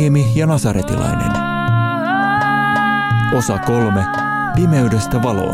Betlehemi ja Nasaretilainen. Osa 3. Pimeydestä valoon.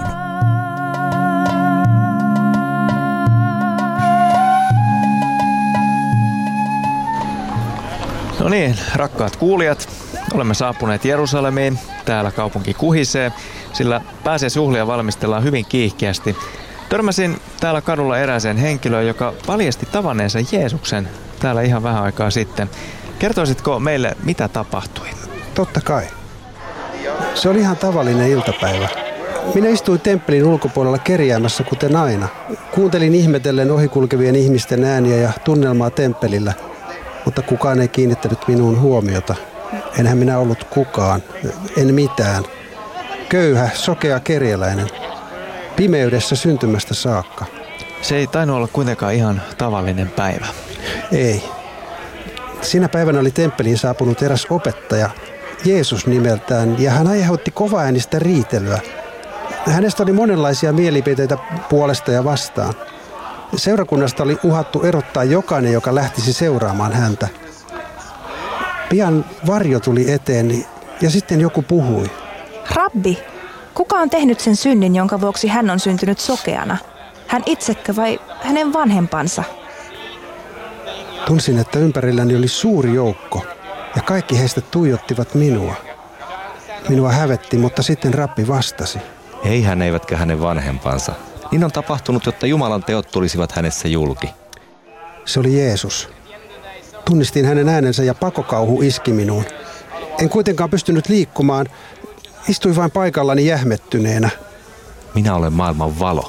No niin, rakkaat kuulijat, olemme saapuneet Jerusalemiin. Täällä kaupunki kuhisee, sillä pääsiäisjuhlia valmistellaan hyvin kiihkeästi. Törmäsin täällä kadulla erääseen henkilöön, joka paljasti tavanneensa Jeesuksen täällä ihan vähän aikaa sitten. Kertoisitko meille, mitä tapahtui? Totta kai. Se oli ihan tavallinen iltapäivä. Minä istuin temppelin ulkopuolella kerjäämässä kuten aina. Kuuntelin ihmetellen ohikulkevien ihmisten ääniä ja tunnelmaa temppelillä, mutta kukaan ei kiinnittänyt minuun huomiota. Enhän minä ollut kukaan, en mitään. Köyhä, sokea kerjäläinen. Pimeydessä syntymästä saakka. Se ei tainnut olla kuitenkaan ihan tavallinen päivä. Ei. Sinä päivänä oli temppeliin saapunut eräs opettaja, Jeesus nimeltään, ja hän aiheutti kovaäänistä riitelyä. Hänestä oli monenlaisia mielipiteitä puolesta ja vastaan. Seurakunnasta oli uhattu erottaa jokainen, joka lähtisi seuraamaan häntä. Pian varjo tuli eteen ja sitten joku puhui. Rabbi, kuka on tehnyt sen synnin, jonka vuoksi hän on syntynyt sokeana? Hän itsekö vai hänen vanhempansa? Tunsin, että ympärilläni oli suuri joukko ja kaikki heistä tuijottivat minua. Minua hävetti, mutta sitten Rabbi vastasi. Ei hän eivätkä hänen vanhempansa. Niin on tapahtunut, jotta Jumalan teot tulisivat hänessä julki. Se oli Jeesus. Tunnistin hänen äänensä ja pakokauhu iski minuun. En kuitenkaan pystynyt liikkumaan. Istuin vain paikallani jähmettyneenä. Minä olen maailman valo.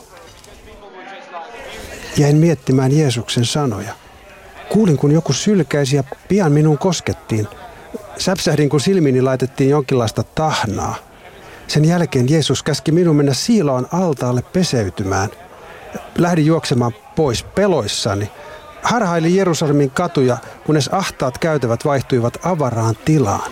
Jäin miettimään Jeesuksen sanoja. Kuulin, kun joku sylkäisi ja pian minuun koskettiin. Säpsähdin, kun silmiini laitettiin jonkinlaista tahnaa. Sen jälkeen Jeesus käski minun mennä Siiloon altaalle peseytymään. Lähdin juoksemaan pois peloissani. Harhailin Jerusalemin katuja, kunnes ahtaat käytävät vaihtuivat avaraan tilaan.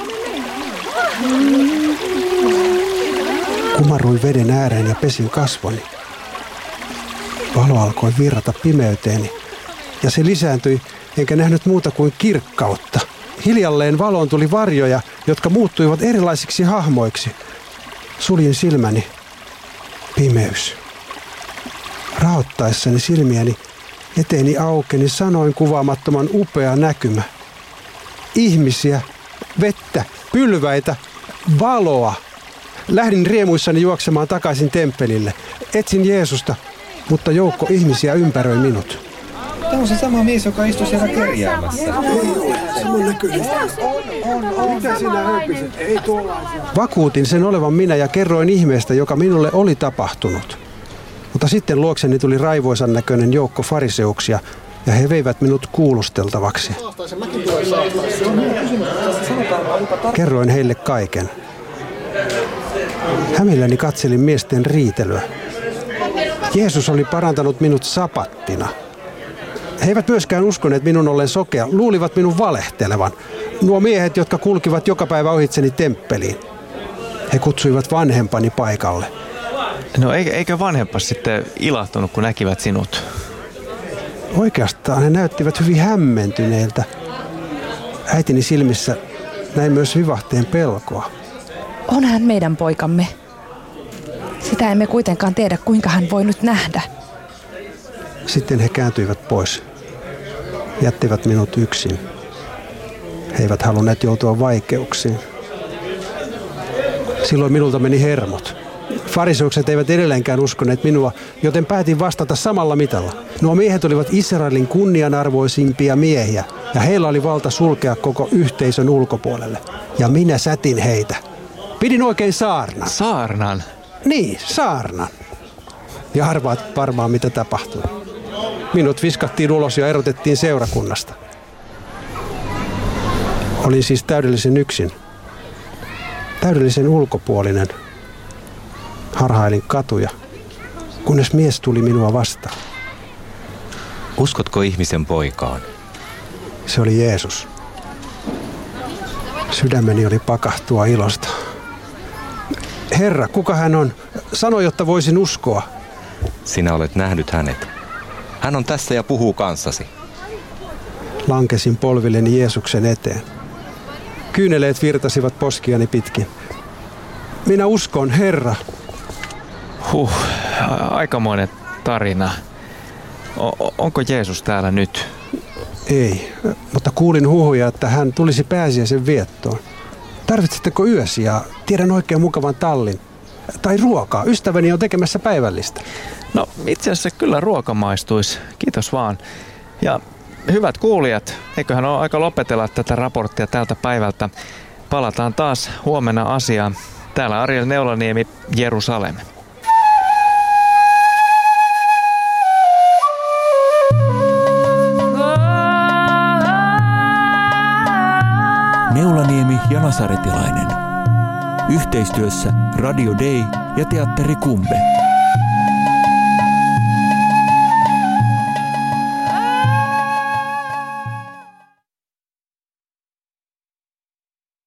Kumarruin veden ääreen ja pesin kasvoni. Valo alkoi virrata pimeyteeni ja se lisääntyi, enkä nähnyt muuta kuin kirkkautta. Hiljalleen valoon tuli varjoja, jotka muuttuivat erilaisiksi hahmoiksi. Suljin silmäni. Pimeys. Raottaessani silmiäni eteeni aukeni sanoin kuvaamattoman upea näkymä. Ihmisiä, vettä, pylväitä, valoa. Lähdin riemuissani juoksemaan takaisin temppelille. Etsin Jeesusta, mutta joukko ihmisiä ympäröi minut. Tämä on se sama mies, joka istui siellä kerjäämässä. Vakuutin sen olevan minä ja kerroin ihmeestä, joka minulle oli tapahtunut. Mutta sitten luokseni tuli raivoisan näköinen joukko fariseuksia, ja he veivät minut kuulusteltavaksi. Kerroin heille kaiken. Hämilläni katselin miesten riitelyä. Jeesus oli parantanut minut sapattina. He eivät myöskään uskoneet minun ollen sokea, luulivat minun valehtelevan. Nuo miehet, jotka kulkivat joka päivä ohitseni temppeliin. He kutsuivat vanhempani paikalle. No eikö vanhempas sitten ilahtunut, kun näkivät sinut? Oikeastaan he näyttivät hyvin hämmentyneiltä. Äitini silmissä näin myös vivahteen pelkoa. On hän meidän poikamme. Sitä emme kuitenkaan tiedä, kuinka hän voi nyt nähdä. Sitten he kääntyivät pois. Jättivät minut yksin. He eivät halunneet joutua vaikeuksiin. Silloin minulta meni hermot. Fariseukset eivät edelleenkään uskoneet minua, joten päätin vastata samalla mitalla. Nuo miehet olivat Israelin kunnianarvoisimpia miehiä, ja heillä oli valta sulkea koko yhteisön ulkopuolelle. Ja minä sätin heitä. Pidin oikein saarnan. Saarnan? Niin, saarnan. Ja arvaat varmaan, mitä tapahtui. Minut viskattiin ulos ja erotettiin seurakunnasta. Olin siis täydellisen yksin. Täydellisen ulkopuolinen. Harhailin katuja, kunnes mies tuli minua vastaan. Uskotko ihmisen poikaan? Se oli Jeesus. Sydämeni oli pakahtua ilosta. Herra, kuka hän on? Sano, jotta voisin uskoa. Sinä olet nähnyt hänet. Hän on tässä ja puhuu kanssasi. Lankesin polvilleni Jeesuksen eteen. Kyyneleet virtasivat poskiani pitkin. Minä uskon, Herra. Aikamoinen tarina. Onko Jeesus täällä nyt? Ei, mutta kuulin huhuja, että hän tulisi pääsiäisen viettoon. Tarvitsetteko yösijaa? Tiedän oikein mukavan tallin. Tai ruokaa. Ystäväni on tekemässä päivällistä. No itse asiassa kyllä ruoka maistuisi. Kiitos vaan. Ja hyvät kuulijat, eiköhän ole aika lopetella tätä raporttia tältä päivältä. Palataan taas huomenna asiaan. Täällä Ariel Neulaniemi, Jerusalem. Neulaniemi ja Nasaretilainen. Yhteistyössä Radio Day ja Teatteri Kumbe.